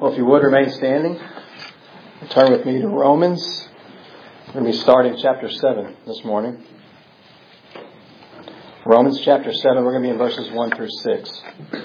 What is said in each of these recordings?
Well, if you would remain standing, turn with me to Romans. We're going to be starting chapter 7 this morning. Romans chapter 7, we're going to be in verses 1 through 6.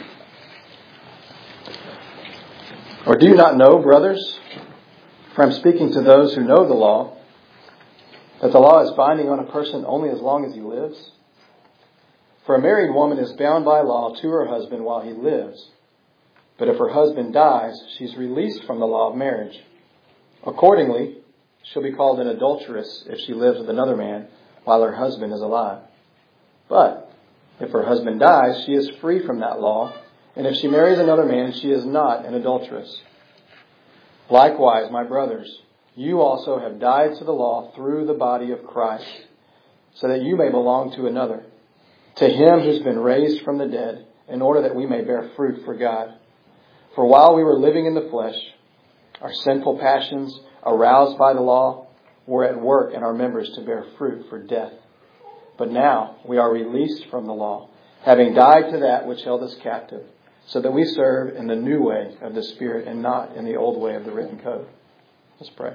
Or do you not know, brothers, for I'm speaking to those who know the law, that the law is binding on a person only as long as he lives? For a married woman is bound by law to her husband while he lives. But if her husband dies, she's released from the law of marriage. Accordingly, she'll be called an adulteress if she lives with another man while her husband is alive. But if her husband dies, she is free from that law. And if she marries another man, she is not an adulteress. Likewise, my brothers, you also have died to the law through the body of Christ, so that you may belong to another, to Him who's been raised from the dead, in order that we may bear fruit for God. For while we were living in the flesh, our sinful passions, aroused by the law, were at work in our members to bear fruit for death. But now we are released from the law, having died to that which held us captive, so that we serve in the new way of the Spirit and not in the old way of the written code. Let's pray.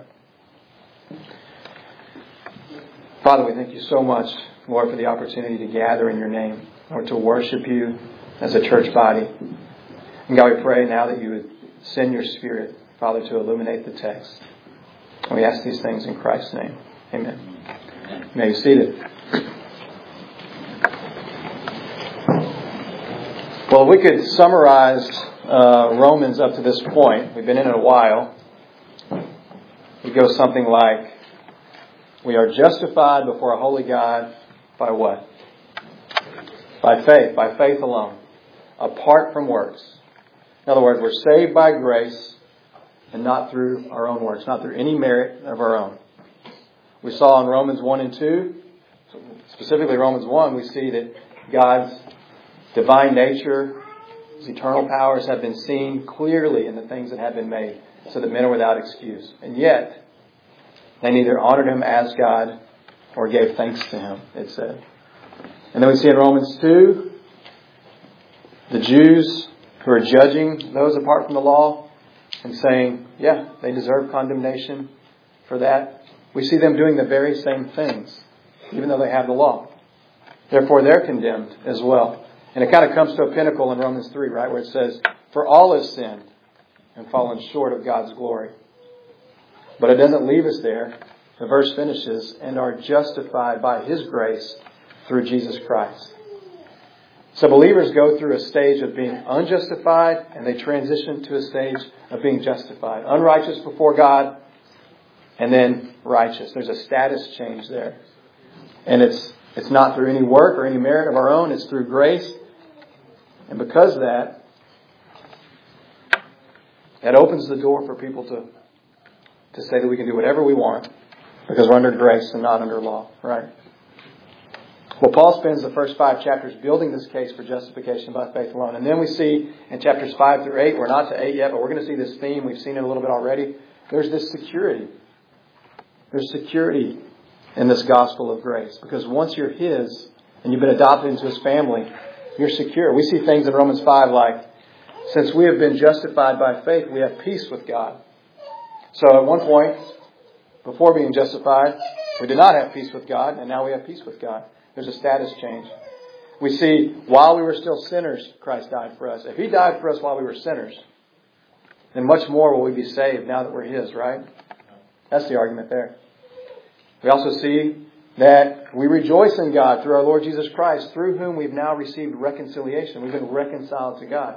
Father, we thank you so much, Lord, for the opportunity to gather in your name, Lord, to worship you as a church body. And God, we pray now that you would send your Spirit, Father, to illuminate the text. And we ask these things in Christ's name. Amen. You may be seated. Well, we could summarize Romans up to this point. We've been in it a while. It goes something like, we are justified before a holy God by what? By faith alone, apart from works. In other words, we're saved by grace and not through our own works, not through any merit of our own. We saw in Romans 1 and 2, specifically Romans 1, we see that God's divine nature, His eternal powers have been seen clearly in the things that have been made, so that men are without excuse. And yet, they neither honored Him as God or gave thanks to Him, it said. And then we see in Romans 2, the Jews who are judging those apart from the law and saying, yeah, they deserve condemnation for that. We see them doing the very same things, even though they have the law. Therefore, they're condemned as well. And it kind of comes to a pinnacle in Romans 3, right, where it says, for all have sinned and fallen short of God's glory. But it doesn't leave us there. The verse finishes, and are justified by His grace through Jesus Christ. So believers go through a stage of being unjustified, and they transition to a stage of being justified. Unrighteous before God, and then righteous. There's a status change there. And it's not through any work or any merit of our own. It's through grace. And because of that, it opens the door for people to say that we can do whatever we want because we're under grace and not under law, right? Well, Paul spends the first 5 chapters building this case for justification by faith alone. And then we see in chapters 5 through 8, we're not to 8 yet, but we're going to see this theme. We've seen it a little bit already. There's this security. There's security in this gospel of grace. Because once you're His and you've been adopted into His family, you're secure. We see things in Romans 5 like, since we have been justified by faith, we have peace with God. So at one point, before being justified, we did not have peace with God, and now we have peace with God. There's a status change. We see, while we were still sinners, Christ died for us. If He died for us while we were sinners, then much more will we be saved now that we're His, right? That's the argument there. We also see that we rejoice in God through our Lord Jesus Christ, through whom we've now received reconciliation. We've been reconciled to God.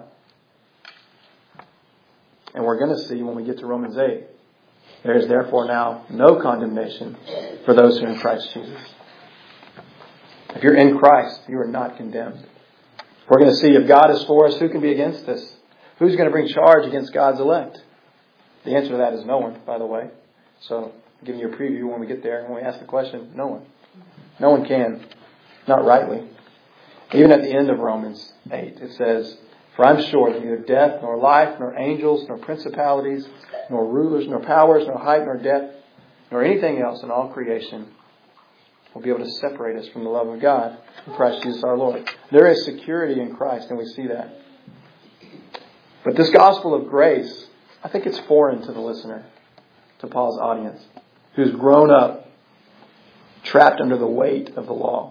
And we're going to see when we get to Romans 8, there is therefore now no condemnation for those who are in Christ Jesus. If you're in Christ, you are not condemned. We're going to see if God is for us, who can be against us? Who's going to bring charge against God's elect? The answer to that is no one, by the way. So, I'm giving you a preview when we get there. When we ask the question, no one. No one can. Not rightly. Even at the end of Romans 8, it says, for I'm sure that neither death, nor life, nor angels, nor principalities, nor rulers, nor powers, nor height, nor depth, nor anything else in all creation will be able to separate us from the love of God in Christ Jesus our Lord. There is security in Christ, and we see that. But this gospel of grace, I think it's foreign to the listener, to Paul's audience, who's grown up trapped under the weight of the law.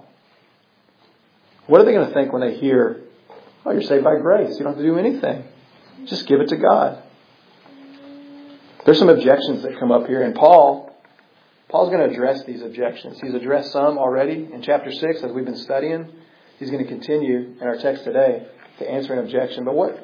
What are they going to think when they hear, oh, you're saved by grace. You don't have to do anything. Just give it to God. There's some objections that come up here. And Paul's going to address these objections. He's addressed some already in chapter 6 as we've been studying. He's going to continue in our text today to answer an objection. But what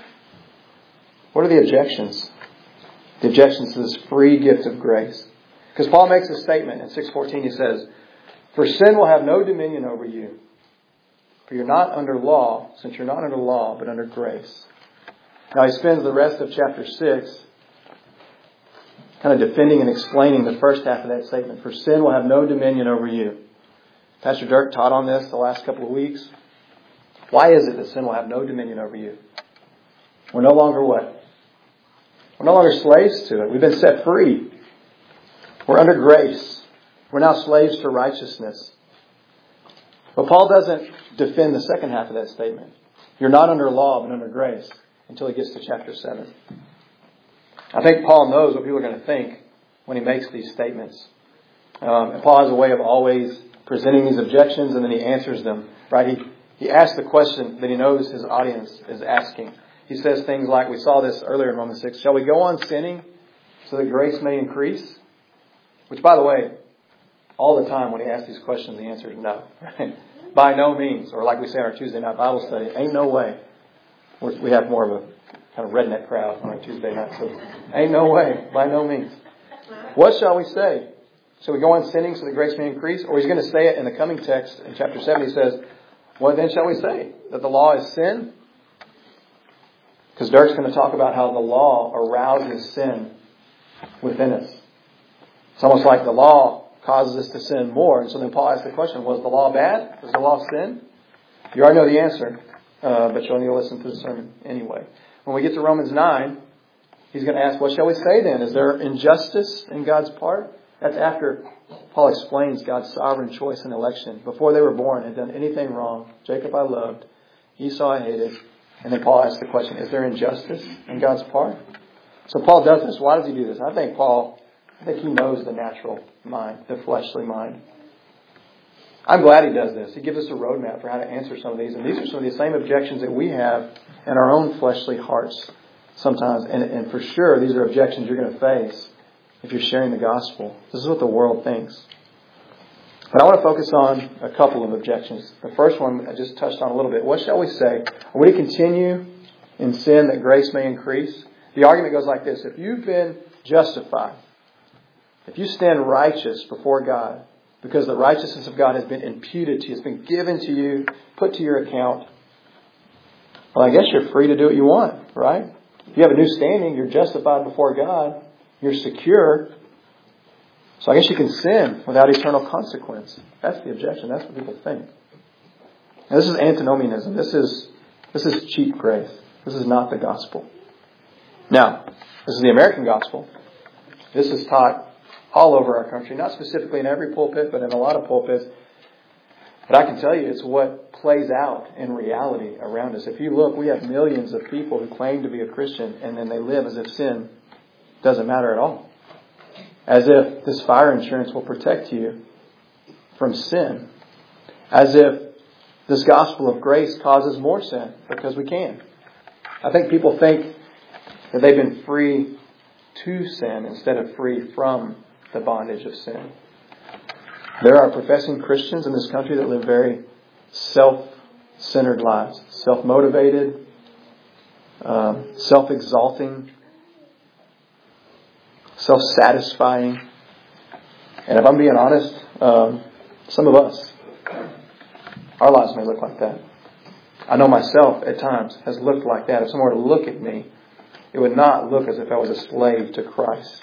are the objections? The objections to this free gift of grace. Because Paul makes a statement in 6:14. He says, for sin will have no dominion over you. For you're not under law, since you're not under law, but under grace. Now he spends the rest of chapter 6 kind of defending and explaining the first half of that statement. For sin will have no dominion over you. Pastor Dirk taught on this the last couple of weeks. Why is it that sin will have no dominion over you? We're no longer what? We're no longer slaves to it. We've been set free. We're under grace. We're now slaves to righteousness. But Paul doesn't defend the second half of that statement. You're not under law, but under grace, until he gets to chapter 7. I think Paul knows what people are going to think when he makes these statements. And Paul has a way of always presenting these objections, and then he answers them. Right? He asks the question that he knows his audience is asking. He says things like, we saw this earlier in Romans 6, shall we go on sinning so that grace may increase? Which, by the way, all the time when he asks these questions, the answer is no. Right? By no means. Or like we say in our Tuesday night Bible study, ain't no way. We have more of a kind of redneck crowd on our Tuesday night. So, ain't no way. By no means. What shall we say? Shall we go on sinning so that grace may increase? Or he's going to say it in the coming text in chapter 7. He says, what then shall we say? That the law is sin? Because Dirk's going to talk about how the law arouses sin within us. It's almost like the law causes us to sin more. And so then Paul asks the question, was the law bad? Was the law sin? You already know the answer, but you'll need to listen to the sermon anyway. When we get to Romans 9, he's going to ask, what shall we say then? Is there injustice in God's part? That's after Paul explains God's sovereign choice and election. Before they were born, had done anything wrong. Jacob I loved. Esau I hated. And then Paul asks the question, is there injustice in God's part? So Paul does this. Why does he do this? I think he knows the natural mind, the fleshly mind. I'm glad he does this. He gives us a roadmap for how to answer some of these. And these are some of the same objections that we have in our own fleshly hearts sometimes. And for sure, these are objections you're going to face if you're sharing the gospel. This is what the world thinks. But I want to focus on a couple of objections. The first one I just touched on a little bit. What shall we say? Are we to continue in sin that grace may increase? The argument goes like this. If you've been justified, if you stand righteous before God, because the righteousness of God has been imputed to you, it's been given to you, put to your account, well, I guess you're free to do what you want, right? If you have a new standing, you're justified before God, you're secure. So I guess you can sin without eternal consequence. That's the objection. That's what people think. Now, this is antinomianism. This is cheap grace. This is not the gospel. Now, this is the American gospel. This is taught all over our country, not specifically in every pulpit, but in a lot of pulpits. But I can tell you it's what plays out in reality around us. If you look, we have millions of people who claim to be a Christian, and then they live as if sin doesn't matter at all. As if this fire insurance will protect you from sin. As if this gospel of grace causes more sin because we can. I think people think that they've been free to sin instead of free from the bondage of sin. There are professing Christians in this country that live very self-centered lives. Self-motivated, self-exalting, self-satisfying. And if I'm being honest, some of us, our lives may look like that. I know myself at times has looked like that. If someone were to look at me, it would not look as if I was a slave to Christ.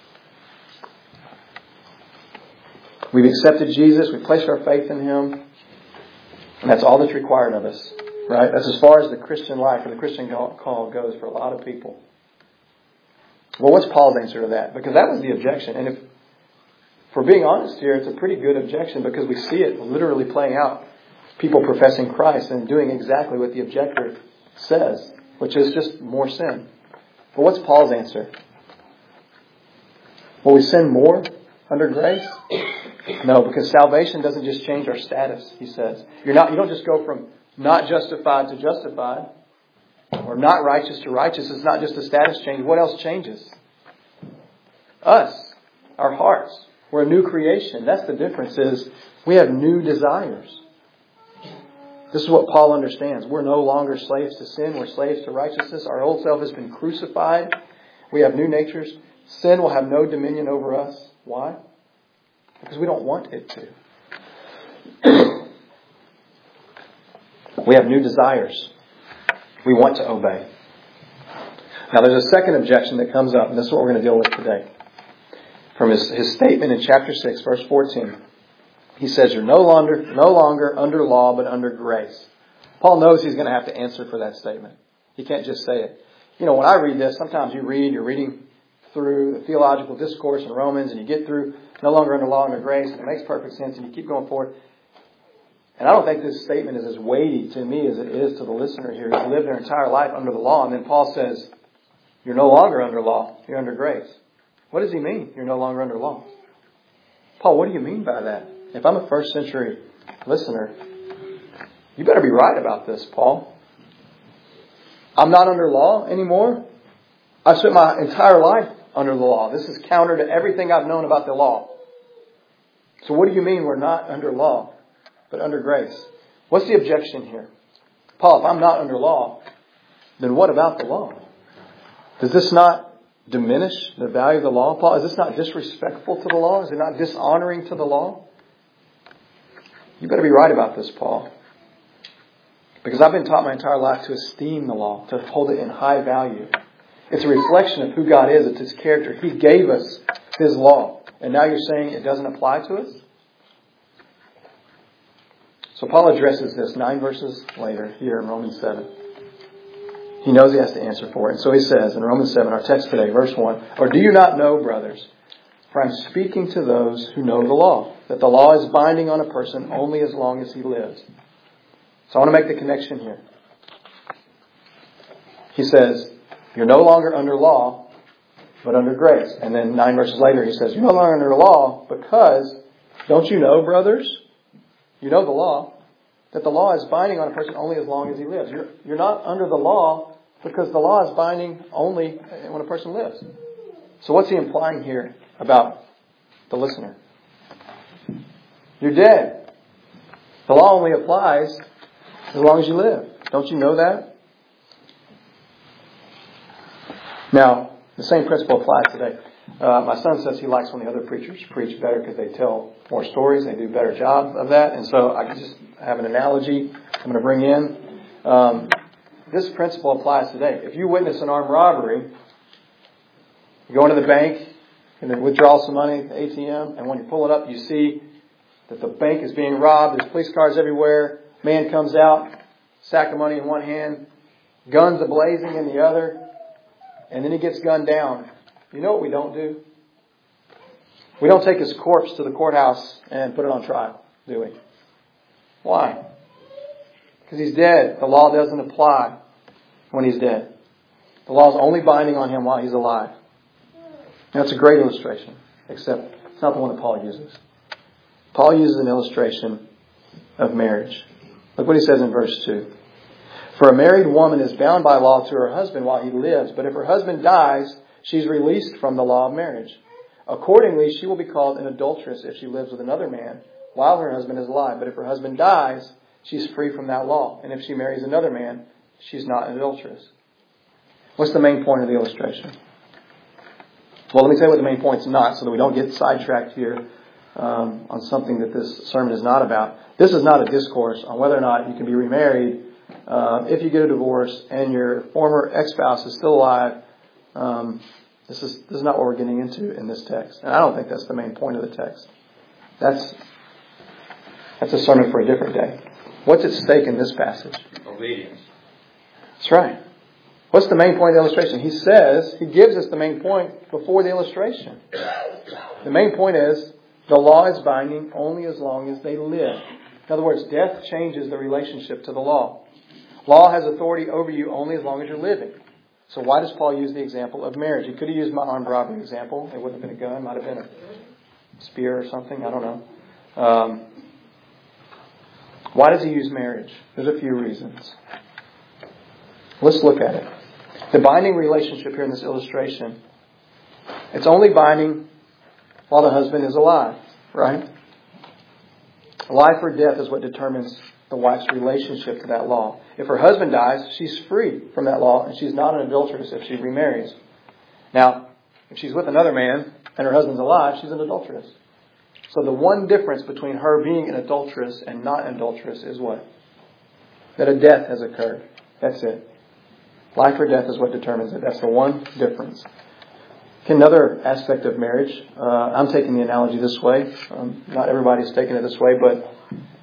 We've accepted Jesus. We've placed our faith in Him. And that's all that's required of us. Right? That's as far as the Christian life or the Christian call goes for a lot of people. Well, what's Paul's answer to that? Because that was the objection. And if we're being honest here, it's a pretty good objection because we see it literally playing out. People professing Christ and doing exactly what the objector says, which is just more sin. But what's Paul's answer? Will we sin more under grace? No, because salvation doesn't just change our status, he says. You don't just go from not justified to justified, or not righteous to righteous. It's not just a status change. What else changes? Us, our hearts. We're a new creation. That's the difference, is we have new desires. This is what Paul understands. We're no longer slaves to sin. We're slaves to righteousness. Our old self has been crucified. We have new natures. Sin will have no dominion over us. Why? Because we don't want it to. We have new desires. We want to obey. Now there's a second objection that comes up, and this is what we're going to deal with today. From his statement in chapter 6, verse 14. He says, you're no longer under law, but under grace. Paul knows he's going to have to answer for that statement. He can't just say it. You know, when I read this, sometimes you're reading through the theological discourse in Romans, and you get through no longer under law, under grace, and it makes perfect sense, and you keep going forward. And I don't think this statement is as weighty to me as it is to the listener here who's lived their entire life under the law. And then Paul says, you're no longer under law, you're under grace. What does he mean, you're no longer under law? Paul, what do you mean by that? If I'm a first century listener, you better be right about this, Paul. I'm not under law anymore. I've spent my entire life under the law. This is counter to everything I've known about the law. So what do you mean we're not under law, but under grace? What's the objection here? Paul, if I'm not under law, then what about the law? Does this not diminish the value of the law? Paul, is this not disrespectful to the law? Is it not dishonoring to the law? You better be right about this, Paul. Because I've been taught my entire life to esteem the law, to hold it in high value. It's a reflection of who God is. It's His character. He gave us His law. And now you're saying it doesn't apply to us? So Paul addresses this 9 verses later here in Romans 7. He knows he has to answer for it. And so he says in Romans 7, our text today, verse 1, or do you not know, brothers, for I'm speaking to those who know the law, that the law is binding on a person only as long as he lives. So I want to make the connection here. He says, you're no longer under law, but under grace. And then 9 verses later he says, you're no longer under law because, don't you know, brothers? You know the law, that the law is binding on a person only as long as he lives. You're not under the law because the law is binding only when a person lives. So what's he implying here about the listener? You're dead. The law only applies as long as you live. Don't you know that? Now, the same principle applies today. My son says he likes when the other preachers preach better because they tell more stories. They do a better job of that. And so I just have an analogy I'm going to bring in. This principle applies today. If you witness an armed robbery, you go into the bank and then withdraw some money at the ATM, and when you pull it up, you see that the bank is being robbed. There's police cars everywhere. Man comes out, sack of money in one hand, guns ablazing in the other, and then he gets gunned down. You know what we don't do? We don't take his corpse to the courthouse and put it on trial, do we? Why? Because he's dead. The law doesn't apply when he's dead. The law is only binding on him while he's alive. Now, it's a great illustration, except it's not the one that Paul uses. Paul uses an illustration of marriage. Look what he says in verse 2. For a married woman is bound by law to her husband while he lives, but if her husband dies, she's released from the law of marriage. Accordingly, she will be called an adulteress if she lives with another man while her husband is alive. But if her husband dies, she's free from that law. And if she marries another man, she's not an adulteress. What's the main point of the illustration? Well, let me tell you what the main point's not so that we don't get sidetracked here on something that this sermon is not about. This is not a discourse on whether or not you can be remarried if you get a divorce and your former ex-spouse is still alive. This is not what we're getting into in this text. And I don't think that's the main point of the text. That's a sermon for a different day. What's at stake in this passage? Obedience. That's right. What's the main point of the illustration? He gives us the main point before the illustration. The main point is, the law is binding only as long as they live. In other words, death changes the relationship to the law. Law has authority over you only as long as you're living. So why does Paul use the example of marriage? He could have used my armed robbery example. It wouldn't have been a gun. It might have been a spear or something. I don't know. Why does he use marriage? There's a few reasons. Let's look at it. The binding relationship here in this illustration, it's only binding while the husband is alive, right? Life or death is what determines the wife's relationship to that law. If her husband dies, she's free from that law, and she's not an adulteress if she remarries. Now, if she's with another man and her husband's alive, she's an adulteress. So the one difference between her being an adulteress and not an adulteress is what? That a death has occurred. That's it. Life or death is what determines it. That's the one difference. Another aspect of marriage, I'm taking the analogy this way. Not everybody's taking it this way, but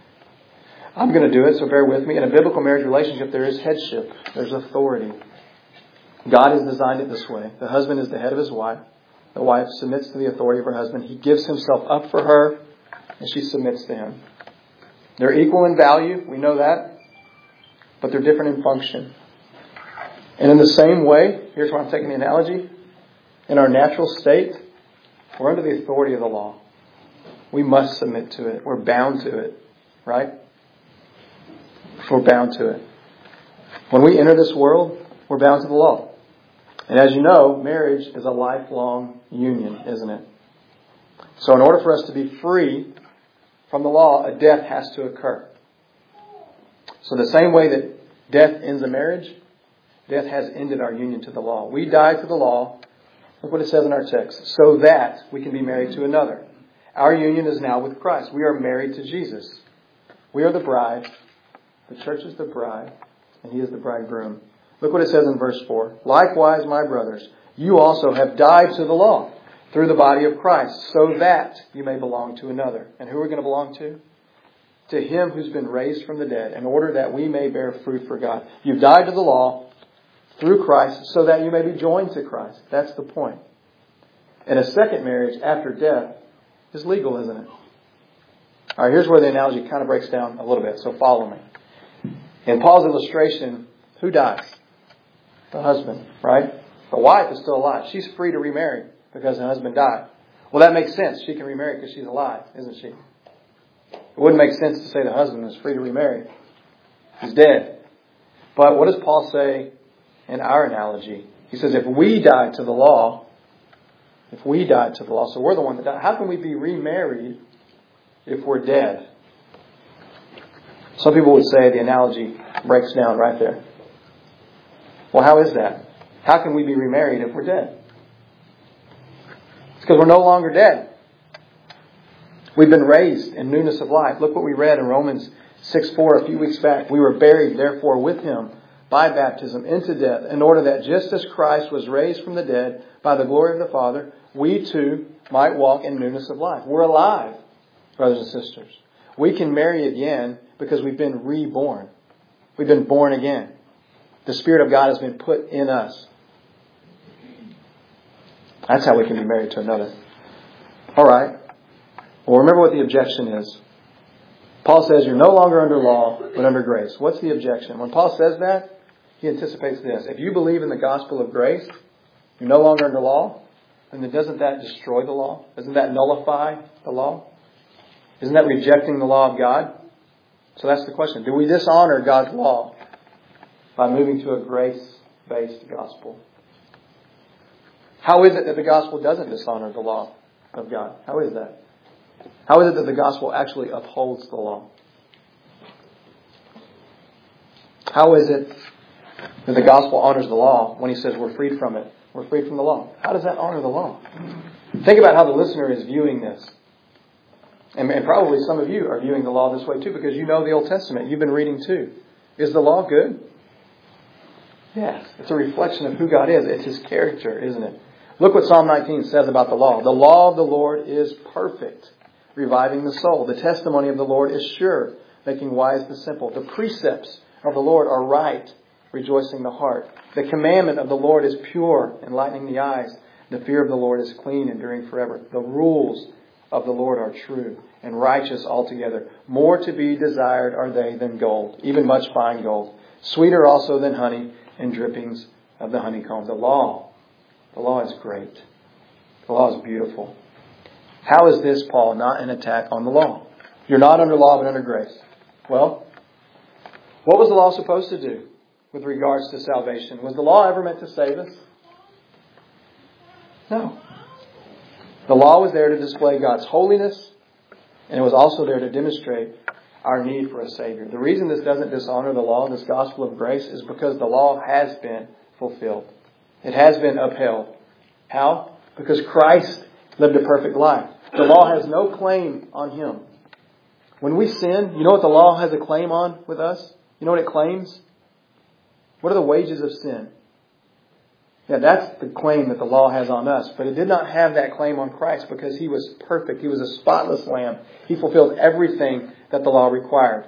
I'm going to do it, so bear with me. In a biblical marriage relationship, there is headship. There's authority. God has designed it this way. The husband is the head of his wife. The wife submits to the authority of her husband. He gives himself up for her, and she submits to him. They're equal in value. We know that. But they're different in function. And in the same way, here's where I'm taking the analogy. In our natural state, we're under the authority of the law. We must submit to it. We're bound to it. Right? We're bound to it. When we enter this world, we're bound to the law. And as you know, marriage is a lifelong union, isn't it? So in order for us to be free from the law, a death has to occur. So the same way that death ends a marriage, death has ended our union to the law. We died to the law. Look what it says in our text. So that we can be married to another. Our union is now with Christ. We are married to Jesus. We are the bride. The church is the bride. And He is the bridegroom. Look what it says in verse 4. Likewise, my brothers, you also have died to the law through the body of Christ, so that you may belong to another. And who are we going to belong to? To Him who's been raised from the dead, in order that we may bear fruit for God. You've died to the law through Christ, so that you may be joined to Christ. That's the point. And a second marriage after death is legal, isn't it? All right, here's where the analogy kind of breaks down a little bit, so follow me. In Paul's illustration, who dies? The husband, right? The wife is still alive. She's free to remarry because her husband died. Well, that makes sense. She can remarry because she's alive, isn't she? It wouldn't make sense to say the husband is free to remarry. He's dead. But what does Paul say in our analogy? He says, if we died to the law, so we're the one that died, how can we be remarried if we're dead? Some people would say the analogy breaks down right there. Well, how is that? How can we be remarried if we're dead? It's because we're no longer dead. We've been raised in newness of life. Look what we read in Romans 6:4 a few weeks back. We were buried, therefore, with Him by baptism into death, in order that just as Christ was raised from the dead by the glory of the Father, we too might walk in newness of life. We're alive, brothers and sisters. We can marry again because we've been reborn. We've been born again. The Spirit of God has been put in us. That's how we can be married to another. All right. Well, remember what the objection is. Paul says you're no longer under law, but under grace. What's the objection? When Paul says that, he anticipates this. If you believe in the gospel of grace, you're no longer under law, then doesn't that destroy the law? Doesn't that nullify the law? Isn't that rejecting the law of God? So that's the question. Do we dishonor God's law by moving to a grace-based gospel? How is it that the gospel doesn't dishonor the law of God? How is that? How is it that the gospel actually upholds the law? How is it that the gospel honors the law when He says we're freed from it? We're freed from the law. How does that honor the law? Think about how the listener is viewing this. And probably some of you are viewing the law this way too, because you know the Old Testament. You've been reading too. Is the law good? Yes. It's a reflection of who God is. It's His character, isn't it? Look what Psalm 19 says about the law. The law of the Lord is perfect, reviving the soul. The testimony of the Lord is sure, making wise the simple. The precepts of the Lord are right, rejoicing the heart. The commandment of the Lord is pure, enlightening the eyes. The fear of the Lord is clean, enduring forever. The rules of the Lord are true and righteous altogether. More to be desired are they than gold, even much fine gold. Sweeter also than honey and drippings of the honeycomb. The law is great. The law is beautiful. How is this, Paul, not an attack on the law? You're not under law, but under grace. Well, what was the law supposed to do with regards to salvation? Was the law ever meant to save us? No. The law was there to display God's holiness, and it was also there to demonstrate our need for a Savior. The reason this doesn't dishonor the law, this gospel of grace, is because the law has been fulfilled. It has been upheld. How? Because Christ lived a perfect life. The law has no claim on Him. When we sin, you know what the law has a claim on with us? You know what it claims? What are the wages of sin? Yeah, that's the claim that the law has on us. But it did not have that claim on Christ because He was perfect. He was a spotless lamb. He fulfilled everything that the law required.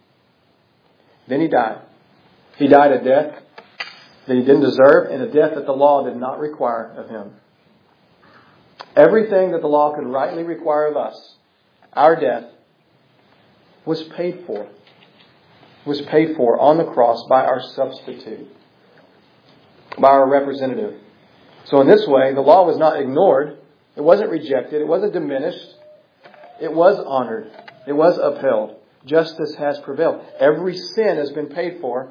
Then He died. He died a death that He didn't deserve and a death that the law did not require of Him. Everything that the law could rightly require of us, our death, was paid for. Was paid for on the cross by our substitute, by our representative. So in this way, the law was not ignored. It wasn't rejected. It wasn't diminished. It was honored. It was upheld. Justice has prevailed. Every sin has been paid for.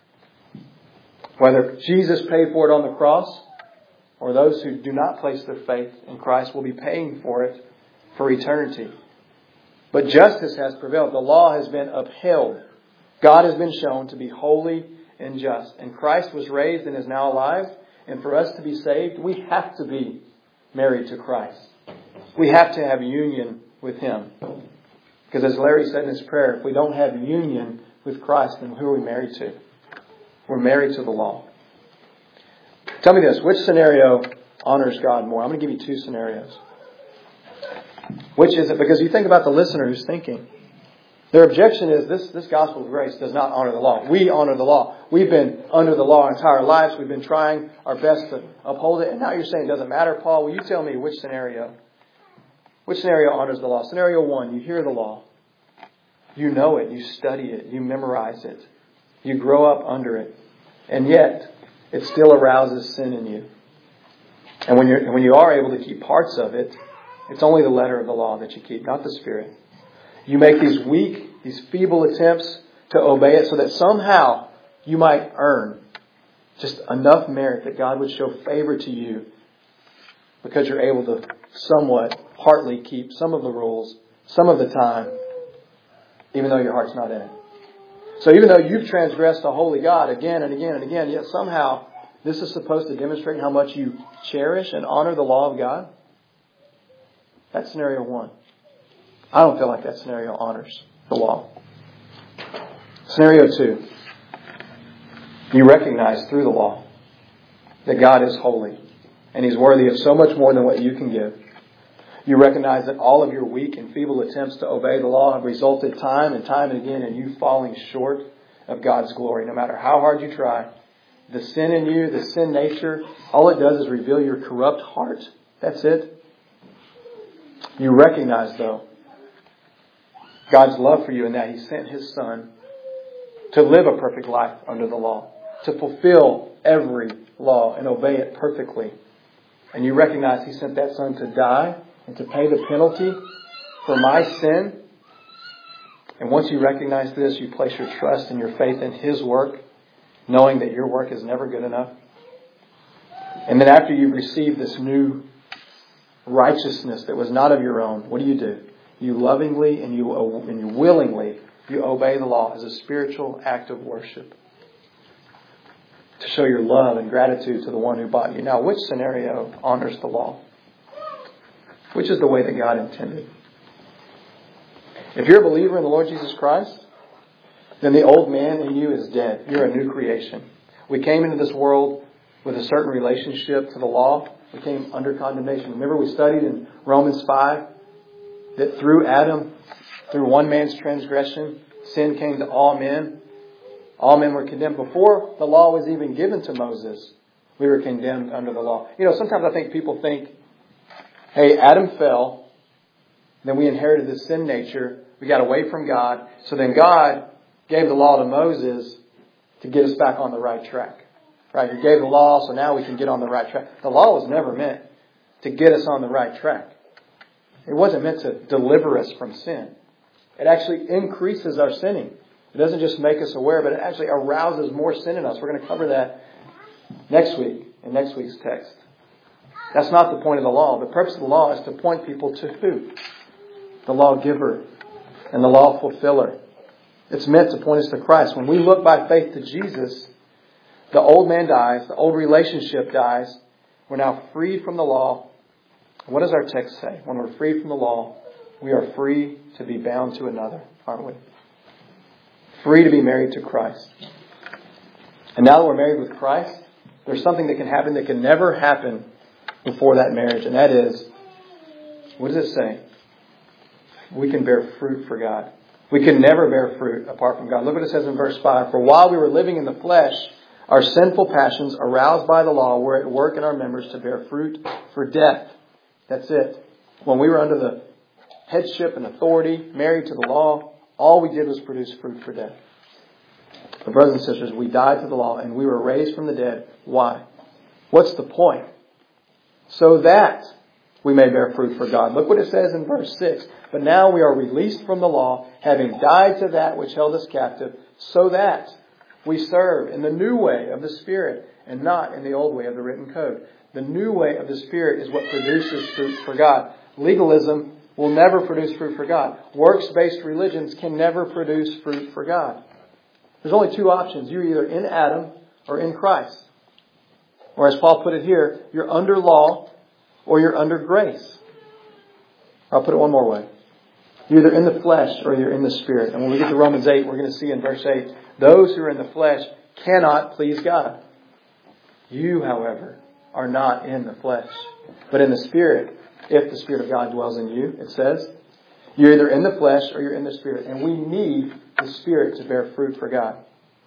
Whether Jesus paid for it on the cross or those who do not place their faith in Christ will be paying for it for eternity. But justice has prevailed. The law has been upheld. God has been shown to be holy and just. And Christ was raised and is now alive. And for us to be saved, we have to be married to Christ. We have to have union with Him. Because as Larry said in his prayer, if we don't have union with Christ, then who are we married to? We're married to the law. Tell me this, which scenario honors God more? I'm going to give you two scenarios. Which is it? Because you think about the listener who's thinking. Their objection is this gospel of grace does not honor the law. We honor the law. We've been under the law our entire lives. We've been trying our best to uphold it. And now you're saying it doesn't matter, Paul. Will you tell me which scenario honors the law? Scenario one, you hear the law. You know it. You study it. You memorize it. You grow up under it. And yet, it still arouses sin in you. And when you are able to keep parts of it, it's only the letter of the law that you keep, not the spirit. You make these weak, these feeble attempts to obey it so that somehow you might earn just enough merit that God would show favor to you because you're able to somewhat, partly keep some of the rules, some of the time, even though your heart's not in it. So even though you've transgressed a holy God again and again and again, yet somehow this is supposed to demonstrate how much you cherish and honor the law of God. That's scenario one. I don't feel like that scenario honors the law. Scenario two. You recognize through the law that God is holy and He's worthy of so much more than what you can give. You recognize that all of your weak and feeble attempts to obey the law have resulted time and time and again in you falling short of God's glory. No matter how hard you try, the sin in you, the sin nature, all it does is reveal your corrupt heart. That's it. You recognize, though, God's love for you in that He sent His Son to live a perfect life under the law, to fulfill every law and obey it perfectly. And you recognize He sent that Son to die and to pay the penalty for my sin. And once you recognize this, you place your trust and your faith in His work, knowing that your work is never good enough. And then after you've received this new righteousness that was not of your own, what do? You lovingly and you willingly you obey the law as a spiritual act of worship to show your love and gratitude to the one who bought you. Now, which scenario honors the law? Which is the way that God intended? If you're a believer in the Lord Jesus Christ, then the old man in you is dead. You're a new creation. We came into this world with a certain relationship to the law. We came under condemnation. Remember we studied in Romans 5 that through Adam, through one man's transgression, sin came to all men. All men were condemned. Before the law was even given to Moses, we were condemned under the law. You know, sometimes I think people think, hey, Adam fell, then we inherited the sin nature, we got away from God, so then God gave the law to Moses to get us back on the right track. Right? He gave the law, so now we can get on the right track. The law was never meant to get us on the right track. It wasn't meant to deliver us from sin. It actually increases our sinning. It doesn't just make us aware, but it actually arouses more sin in us. We're going to cover that next week, in next week's text. That's not the point of the law. The purpose of the law is to point people to who? The lawgiver and the law fulfiller. It's meant to point us to Christ. When we look by faith to Jesus, the old man dies, the old relationship dies. We're now freed from the law. What does our text say? When we're free from the law, we are free to be bound to another, aren't we? Free to be married to Christ. And now that we're married with Christ, there's something that can happen that can never happen before that marriage. And that is, what does it say? We can bear fruit for God. We can never bear fruit apart from God. Look what it says in verse 5. For while we were living in the flesh, our sinful passions, aroused by the law, were at work in our members to bear fruit for death. That's it. When we were under the headship and authority, married to the law, all we did was produce fruit for death. But brothers and sisters, we died to the law and we were raised from the dead. Why? What's the point? So that we may bear fruit for God. Look what it says in verse 6. But now we are released from the law, having died to that which held us captive, so that we serve in the new way of the Spirit and not in the old way of the written code. The new way of the Spirit is what produces fruit for God. Legalism will never produce fruit for God. Works-based religions can never produce fruit for God. There's only two options. You're either in Adam or in Christ. Or as Paul put it here, you're under law or you're under grace. I'll put it one more way. You're either in the flesh or you're in the Spirit. And when we get to Romans 8, we're going to see in verse 8, those who are in the flesh cannot please God. You, however, are not in the flesh, but in the Spirit. If the Spirit of God dwells in you, it says, you're either in the flesh or you're in the Spirit. And we need the Spirit to bear fruit for God.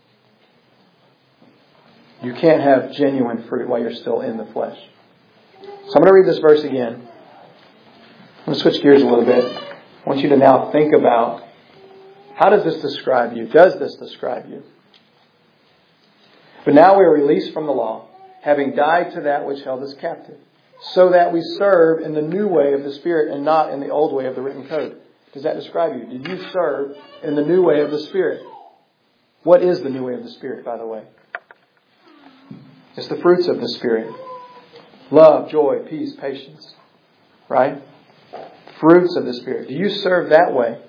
You can't have genuine fruit while you're still in the flesh. So I'm going to read this verse again. I'm going to switch gears a little bit. I want you to now think about, how does this describe you? Does this describe you? But now we are released from the law, having died to that which held us captive, so that we serve in the new way of the Spirit and not in the old way of the written code. Does that describe you? Did you serve in the new way of the Spirit? What is the new way of the Spirit, by the way? It's the fruits of the Spirit. Love, joy, peace, patience. Right? Fruits of the Spirit. Do you serve that way?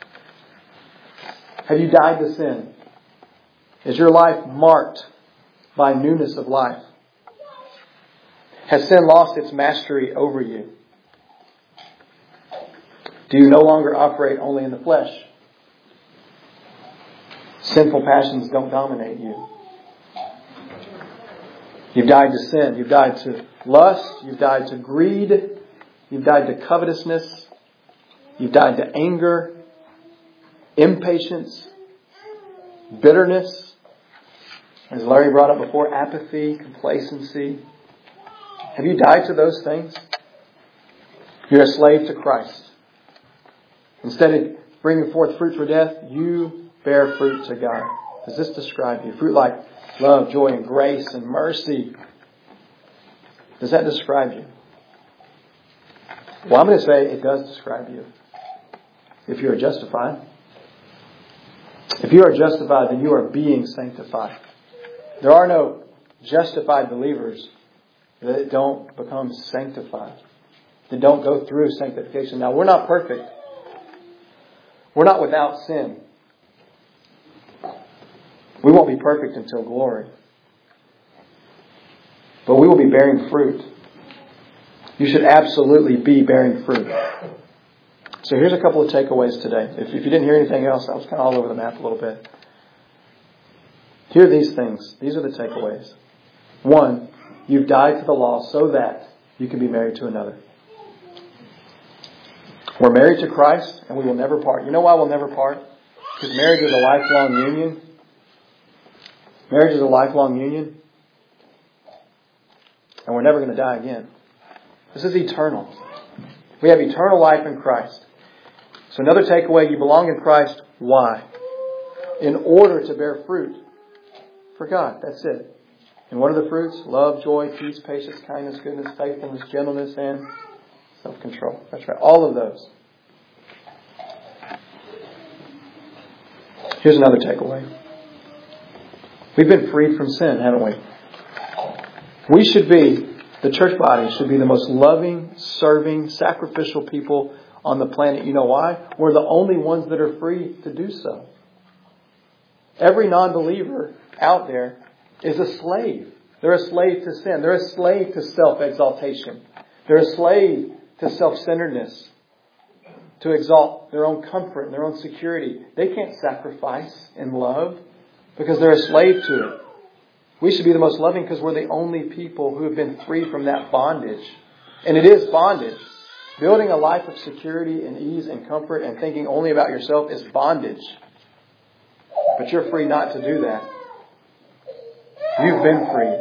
Have you died to sin? Is your life marked by newness of life? Has sin lost its mastery over you? Do you no longer operate only in the flesh? Sinful passions don't dominate you. You've died to sin. You've died to lust. You've died to greed. You've died to covetousness. You've died to anger, impatience, bitterness. As Larry brought up before, apathy, complacency. Have you died to those things? You're a slave to Christ. Instead of bringing forth fruit for death, you bear fruit to God. Does this describe you? Fruit like love, joy, and grace and mercy. Does that describe you? Well, I'm going to say it does describe you. If you are justified. If you are justified, then you are being sanctified. There are no justified believers that don't become sanctified. That don't go through sanctification. Now, we're not perfect. We're not without sin. We won't be perfect until glory. But we will be bearing fruit. You should absolutely be bearing fruit. So here's a couple of takeaways today. If you didn't hear anything else, I was kind of all over the map a little bit. Here are these things. These are the takeaways. One, you've died to the law so that you can be married to another. We're married to Christ and we will never part. You know why we'll never part? Because marriage is a lifelong union. Marriage is a lifelong union. And we're never going to die again. This is eternal. We have eternal life in Christ. So another takeaway, you belong in Christ. Why? In order to bear fruit for God. That's it. And what are the fruits? Love, joy, peace, patience, kindness, goodness, faithfulness, gentleness, and self-control. That's right. All of those. Here's another takeaway. We've been freed from sin, haven't we? The church body should be the most loving, serving, sacrificial people on the planet. You know why? We're the only ones that are free to do so. Every non-believer out there is a slave. They're a slave to sin. They're a slave to self-exaltation. They're a slave to self-centeredness, to exalt their own comfort and their own security. They can't sacrifice in love because they're a slave to it. We should be the most loving because we're the only people who have been free from that bondage. And it is bondage. Building a life of security and ease and comfort and thinking only about yourself is bondage. But you're free not to do that. You've been free.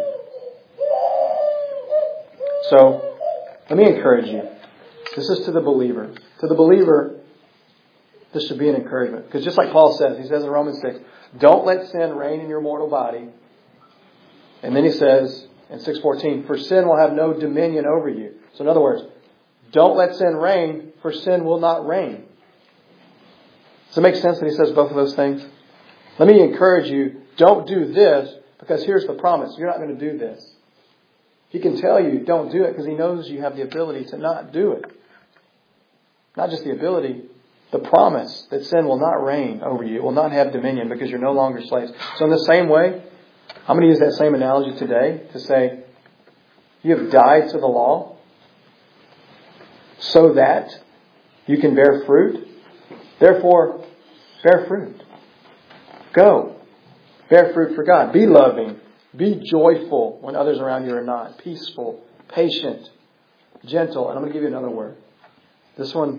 So, let me encourage you. This is to the believer. To the believer, this should be an encouragement. Because just like Paul says, he says in Romans 6, don't let sin reign in your mortal body. And then he says in 6:14, for sin will have no dominion over you. So in other words, don't let sin reign, for sin will not reign. Does it make sense that he says both of those things? Let me encourage you, don't do this, because here's the promise. You're not going to do this. He can tell you don't do it because he knows you have the ability to not do it. Not just the ability, the promise that sin will not reign over you. It will not have dominion because you're no longer slaves. So in the same way, I'm going to use that same analogy today to say, you have died to the law so that you can bear fruit. Therefore, bear fruit. Go. Bear fruit for God. Be loving. Be joyful when others around you are not. Peaceful. Patient. Gentle. And I'm going to give you another word. This one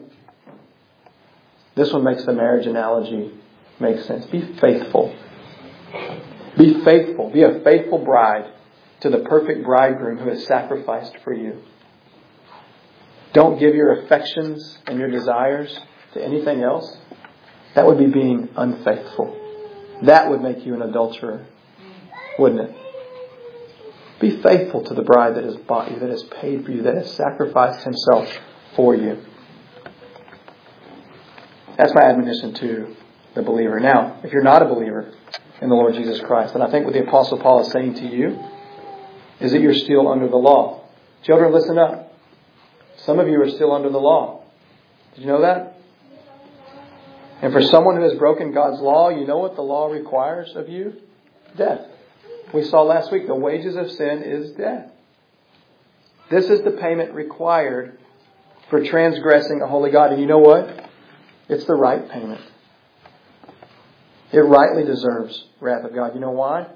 makes the marriage analogy make sense. Be faithful. Be faithful. Be a faithful bride to the perfect bridegroom who has sacrificed for you. Don't give your affections and your desires to anything else. That would be being unfaithful. That would make you an adulterer, wouldn't it? Be faithful to the bride that has bought you, that has paid for you, that has sacrificed himself for you. That's my admonition to the believer. Now, if you're not a believer in the Lord Jesus Christ, then I think what the Apostle Paul is saying to you is that you're still under the law. Children, listen up. Some of you are still under the law. Did you know that? And for someone who has broken God's law, you know what the law requires of you? Death. We saw last week the wages of sin is death. This is the payment required for transgressing a holy God. And you know what? It's the right payment. It rightly deserves wrath of God. You know why?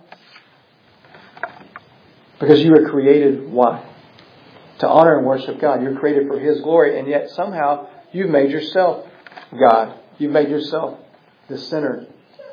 Because you were created, why? To honor and worship God. You're created for His glory, and yet somehow you've made yourself God. You've made yourself the sinner.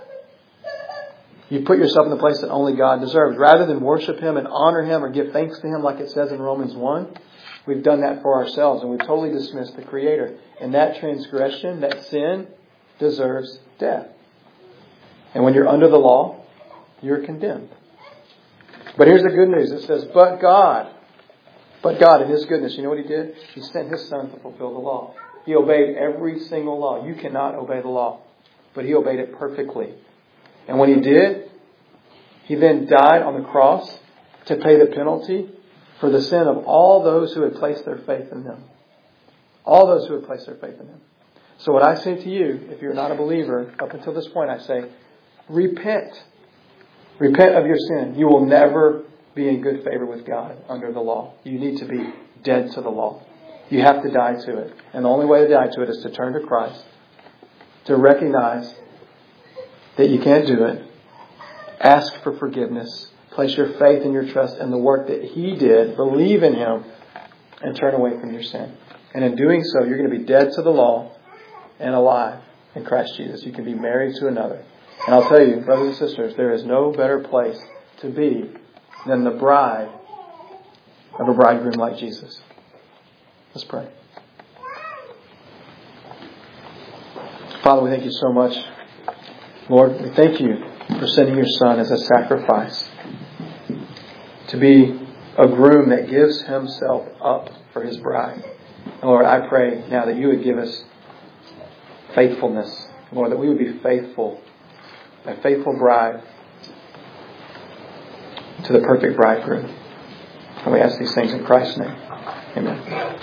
You put yourself in the place that only God deserves. Rather than worship Him and honor Him or give thanks to Him like it says in Romans 1, we've done that for ourselves and we've totally dismissed the Creator. And that transgression, that sin, deserves death. And when you're under the law, you're condemned. But here's the good news. It says, but God in His goodness, you know what He did? He sent His Son to fulfill the law. He obeyed every single law. You cannot obey the law, but He obeyed it perfectly. And when He did, He then died on the cross to pay the penalty for the sin of all those who had placed their faith in Him. All those who had placed their faith in Him. So what I say to you, if you're not a believer, up until this point, I say, repent. Repent of your sin. You will never be in good favor with God under the law. You need to be dead to the law. You have to die to it. And the only way to die to it is to turn to Christ, to recognize that you can't do it, ask for forgiveness, place your faith and your trust in the work that He did, believe in Him, and turn away from your sin. And in doing so, you're going to be dead to the law and alive in Christ Jesus. You can be married to another. And I'll tell you, brothers and sisters, there is no better place to be than the bride of a bridegroom like Jesus. Let's pray. Father, we thank You so much. Lord, we thank You for sending Your Son as a sacrifice. to be a groom that gives himself up for his bride. And Lord, I pray now that you would give us faithfulness. Lord, that we would be faithful, a faithful bride to the perfect bridegroom. And we ask these things in Christ's name. Amen.